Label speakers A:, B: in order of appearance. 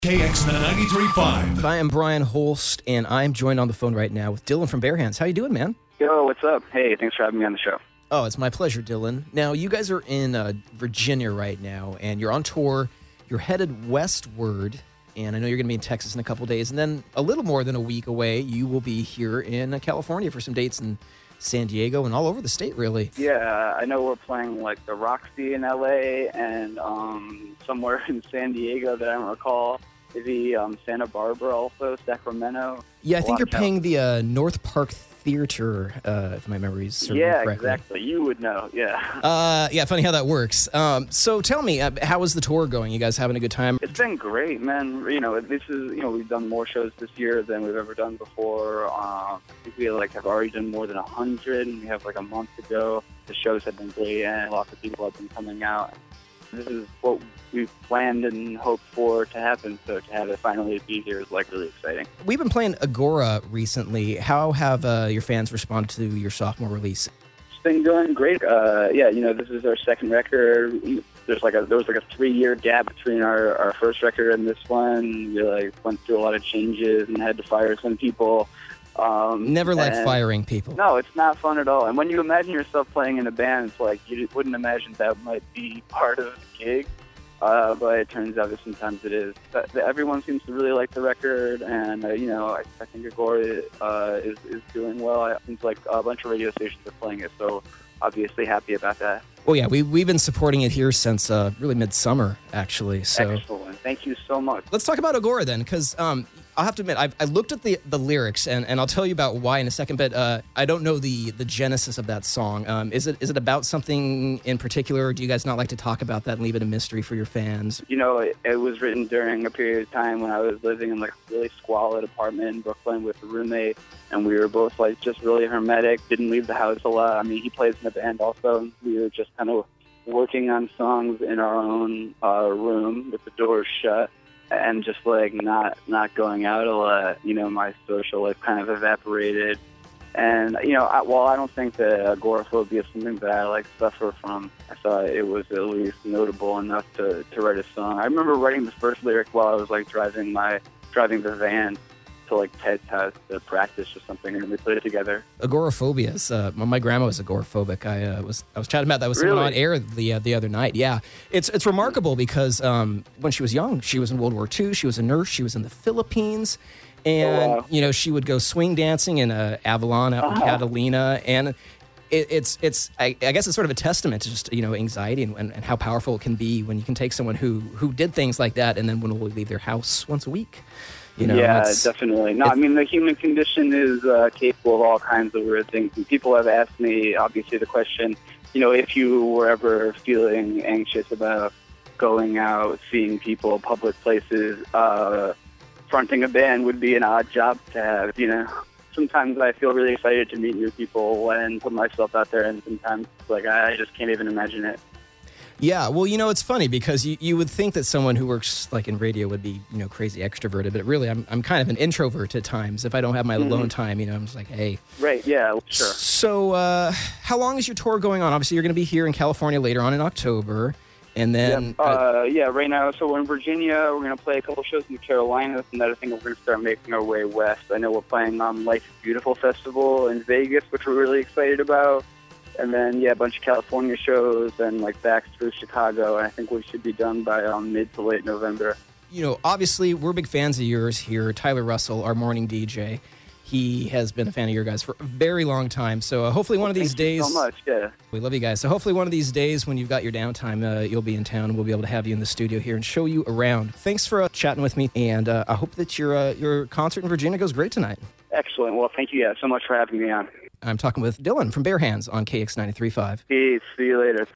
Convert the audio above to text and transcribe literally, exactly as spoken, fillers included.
A: K X ninety-three point five.
B: I am Brian Holst, and I'm joined on the phone right now with Dylan from Bare Hands. How you doing, man?
C: Yo, what's up? Hey, thanks for having me on the show.
B: Oh, it's my pleasure, Dylan. Now, you guys are in uh, Virginia right now, and you're on tour. You're headed westward, and I know you're going to be in Texas in a couple days. And then a little more than a week away, you will be here in uh, California for some dates in San Diego and all over the state, really.
C: Yeah, I know we're playing like the Roxy in L A and um, somewhere in San Diego that I don't recall. Maybe um, Santa Barbara also, Sacramento.
B: Yeah, I
C: A
B: think
C: lot
B: you're
C: of Cal-
B: paying the uh, North Park Theater, uh, if my memory's serving me
C: Yeah,
B: correctly.
C: exactly. You would know, yeah.
B: Uh, yeah, funny how that works. Um, so tell me, uh, how is the tour going? You guys having a good time?
C: It's been great, man. You know, this is, you know, we've done more shows this year than we've ever done before. Um, I think we like have already done more than a hundred, and we have like a month to go. The shows have been great, and lots of people have been coming out. This is what we've planned and hoped for to happen, so to have it finally be here is like really exciting.
B: We've been playing Agora recently. How have uh, your fans responded to your sophomore release?
C: It's been going great. Uh, yeah, you know, this is our second record. There's like a there was like a three year gap between our, our first record and this one. We like went through a lot of changes and had to fire some people. Um,
B: Never like
C: and-
B: firing people.
C: No, it's not fun at all. And when you imagine yourself playing in a band, it's like you wouldn't imagine that might be part of the gig. Uh, but it turns out that sometimes it is. But everyone seems to really like the record, and uh, you know, I, I think Agora uh, is is doing well. It seems like a bunch of radio stations are playing it, so obviously happy about that.
B: Well, yeah, we, we've been supporting it here since uh, really midsummer, actually. So
C: Excellent. Thank you so much.
B: let's talk about Agora then, because um, I'll have to admit, I've, I looked at the, the lyrics, and, and I'll tell you about why in a second, but uh, I don't know the, the genesis of that song. Um, is it is it about something in particular, or do you guys not like to talk about that and leave it a mystery for your fans?
C: You know, it, it was written during a period of time when I was living in like a really squalid apartment in Brooklyn with a roommate, and we were both like just really hermetic, didn't leave the house a lot. I mean, he plays in a band also, and we were just kind of working on songs in our own uh, room with the doors shut, and just like not not going out a lot. You know, my social life kind of evaporated. And, you know, I, while I don't think that agoraphobia is something that I, like, suffer from, I thought it was at least notable enough to, to write a song. I remember writing the first lyric while I was, like, driving my driving the van to, like, Ted's house to practice or something, and we put it together.
B: Agoraphobia is, uh, my grandma was agoraphobic. I uh, was I was chatting about that with someone
C: Really?
B: on air the uh, the other night. Yeah, it's it's remarkable because um, when she was young, she was in World War Two. She was a nurse. She was in the Philippines. And,
C: Oh, wow.
B: you know, she would go swing dancing in uh, Avalon out in
C: Uh-huh.
B: Catalina. And it, it's, it's I, I guess it's sort of a testament to just, you know, anxiety and, and, and how powerful it can be when you can take someone who, who did things like that and then will only leave their house once a week. You know,
C: yeah,
B: it's-
C: definitely. No, I mean, the human condition is uh, capable of all kinds of weird things. And people have asked me, obviously, the question, you know, if you were ever feeling anxious about going out, seeing people, public places, uh, fronting a band would be an odd job to have, you know. Sometimes I feel really excited to meet new people and put myself out there, and sometimes it's like I just can't even imagine it.
B: Yeah, well, you know, it's funny because you, you would think that someone who works like in radio would be, you know, crazy extroverted, but really I'm I'm kind of an introvert at times. If I don't have my
C: Mm-hmm.
B: alone time, you know, I'm just like, hey.
C: Right, yeah, sure.
B: So uh, how long is your tour going on? Obviously, you're going to be here in California later on in October, and then...
C: Yep. Uh, yeah, right now, so we're in Virginia. We're going to play a couple shows in the Carolinas, and then I think we're going to start making our way west. I know we're playing on Life is Beautiful Festival in Vegas, which we're really excited about. And then, yeah, a bunch of California shows and, like, back through Chicago. And I think we should be done by um, mid to late November.
B: you know, obviously, we're big fans of yours here. Tyler Russell, our morning D J, he has been a fan of your guys for a very long time. So uh, hopefully one of these
C: Thank you
B: days...
C: so much, yeah.
B: We love you guys. So hopefully one of these days when you've got your downtime, uh, you'll be in town and we'll be able to have you in the studio here and show you around. Thanks for uh, chatting with me, and uh, I hope that your uh, your concert in Virginia goes great tonight.
C: Excellent. Well, thank you yeah, so much for having me on.
B: I'm talking with Dylan from Bare Hands on K X ninety-three point five.
C: Peace. See you later.